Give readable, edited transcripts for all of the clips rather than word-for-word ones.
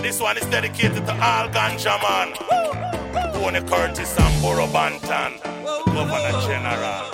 This one is dedicated to all ganja man. Tony Curtis and Burro Banton, Governor General.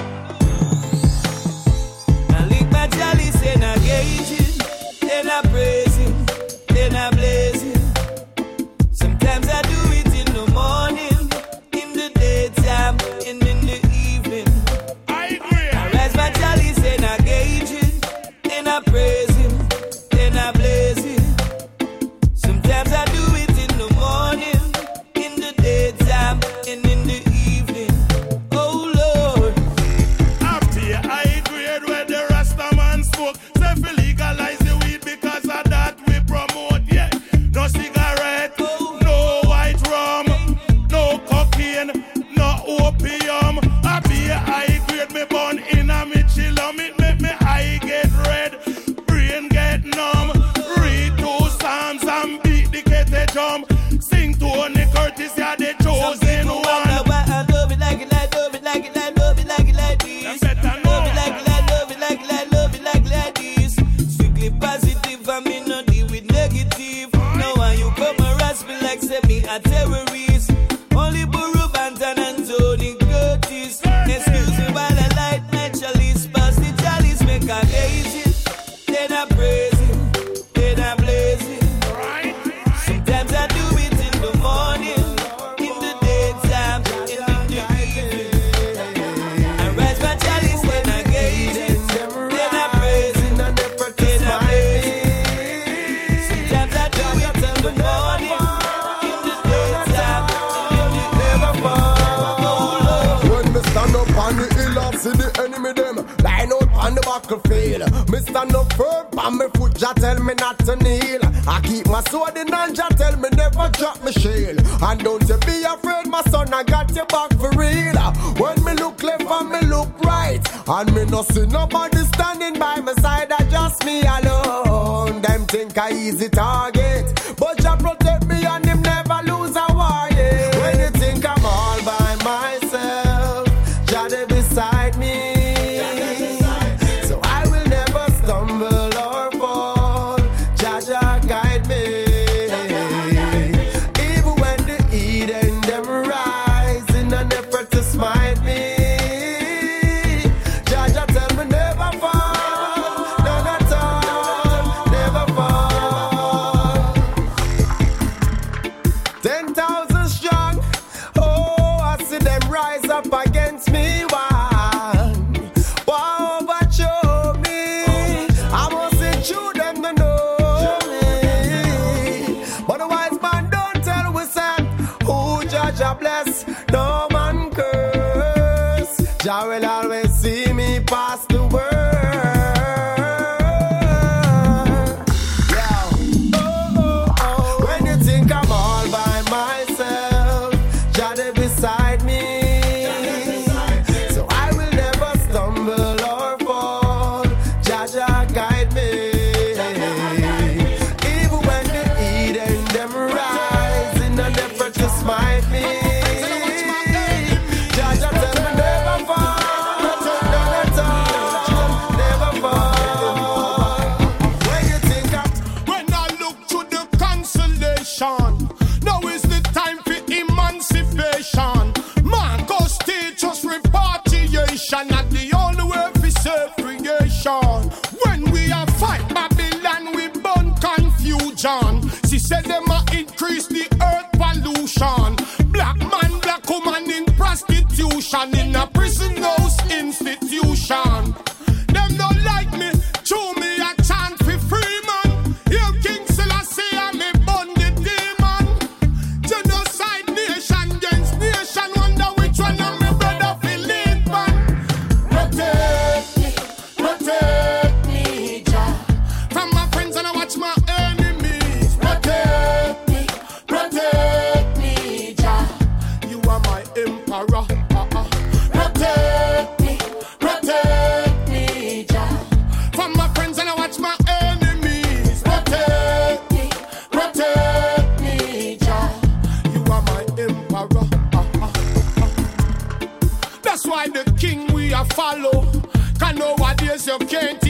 I lick my chalice and I gauge it, and I praise him, and I blaze him. Sometimes I do it in the morning, in the daytime, and in the evening. I agree. I rise my chalice and I gauge it, and I praise him, and I blaze him. Sometimes I do it in the morning, in the daytime, and in the evening. Oh Lord. After you high grade where the Rasta man smoke, say fi legalize the weed because of that we promote. Yeah, no cigarette, no white rum, no cocaine, no opium. I be a high grade me born in a me chill on it make me eye get red, brain get numb. Read two psalms and beat the kete drum. Sing Tony Curtis, you're the chosen one. I love it like it, like love it like it, like love it like it like this. Love it like it, like love it like it, like love it like this. Strictly positive, I mean not deal with negative. Now when you come and harass me like say me a terrorist. Only Burro Banton and Tony Curtis. Excuse me while I light my chalice, pass the chalice, make I gaze it. Then I praise him, then I blaze it. Sometimes I do it in the morning, in the daytime, and in the evening. I rise my chalice, then I gaze it, then I praise it, then I blaze it. Sometimes I do it in the morning, in the daytime, and in the evening. When me stand up on the hill and see the enemy them line out on the battlefield, me stand up firm on my foot, Jah tell me not to kneel. I keep my sword in hand, Jah tell me never drop my shield. And don't you be afraid, my son, I got your back for real. When me look left and me look right, and me no see nobody standing by my side, I just me alone. Them think I easy target, but Jah protect me and him never lose a war. Yeah. When you think I'm all by myself, Jah dey beside me. So I will never stumble or fall. Jah Jah guide me. Even when the Eden them rise in an effort to smite me, Jah Jah tell me never fall, none at all, never fall. 10,000 strong, oh I see them rise up against me. Wow, overthrow me. I must say true them to know me. But the wise man don't tell we son, who Jah Jah bless, no man curse. Jah will always see me pass the word. Yeah. When you think I'm all by myself, Jah dey beside me. So I will never stumble or fall. Jah Jah guide me. Even when the Eden them rise in an effort to smite me, Jah Jah tell me never fall, none at all, never fall. When you think of When I look to the consolation, now is the time for emancipation. Marcos teach us repatriation, not the only way for self-creation. When we are fight Babylon, we burn confusion. She said them a increase the earth pollution. Black man, black woman in prostitution, in a prison house institution. Them don't like me, chew me a chant for free man. Hail King Selassie and me burn the demon. Genocide nation against nation, wonder which one of me brother feel lead man. Protect me, Jah, from my friends and I watch my enemies. Protect me, Jah, you are my emperor. Protect me, Jah, from my friends and I watch my enemies. Protect me, Jah, you are my emperor. That's why the king we a follow. Can nowadays you can't